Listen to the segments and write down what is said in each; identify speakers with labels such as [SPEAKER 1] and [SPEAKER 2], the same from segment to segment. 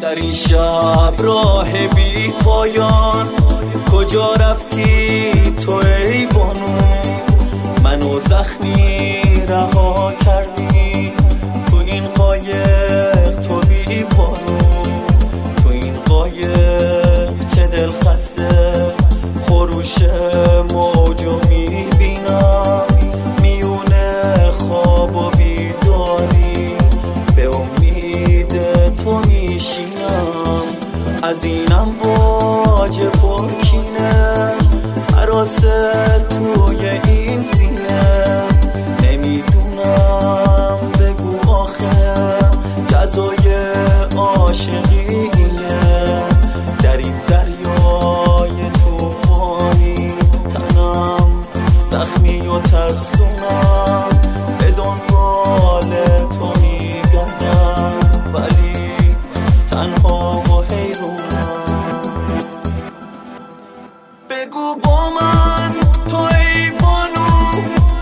[SPEAKER 1] در این شب راه بی پایان کجا رفتی تو ای بانو؟ منو زخمی رها کردی تو این قایق تو بی بارو. تو این قایق چه دل خسته خروش موجو میبینم میونه خواب و بیداری به امید تو میشینم. از اینم واج پرکینه حراسه توی این سینه نمیدونم بگو آخه جزای عاشقی اینه. در این دریای توفانی تنم زخمی و ترسونم به دنبال تو میگردم ولی تنها و حیرونم. بگو با من تو ای بانو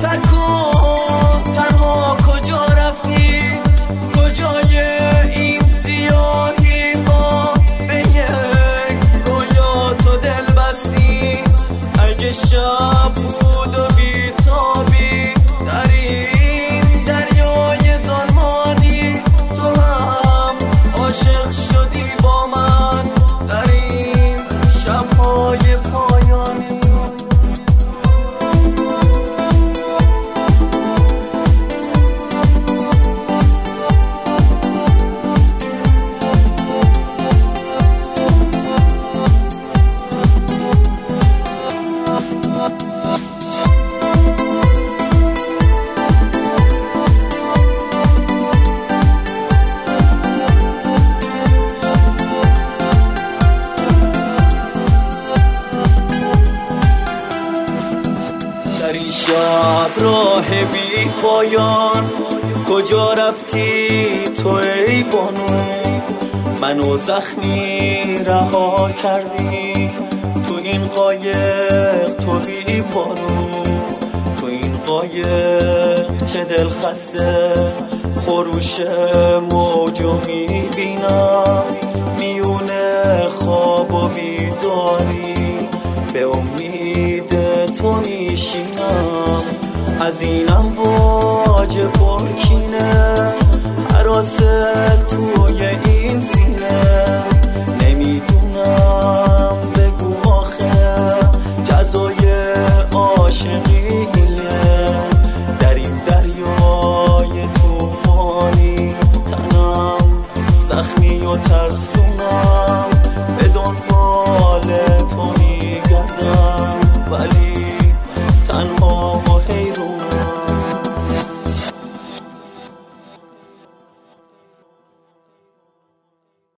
[SPEAKER 1] تنها کجا رفتی؟ کجای این سیاهی ها به یک رویا تو دل بستی؟ اگه شب بود و بیتابی در این دریای ظلمانی تو هم عاشق شدی با من در این شب‌های پایانی. در این شب راه بی پایان کجا رفتی تو ای بانو؟ منو زخمی رها کردی تو این قایق تو بی بارو. تو این قایق چه دل خسته خروش موجو میبینم میونه خواب و بیداری به امید تو میشینم. از اینم واج پرکینه حراسه توی این سینه نمیدونم بگو آخه جزای عاشقی اینه. در این دریای توفانی تنم زخمی و ترسونم به دنبال تو میگردم ولی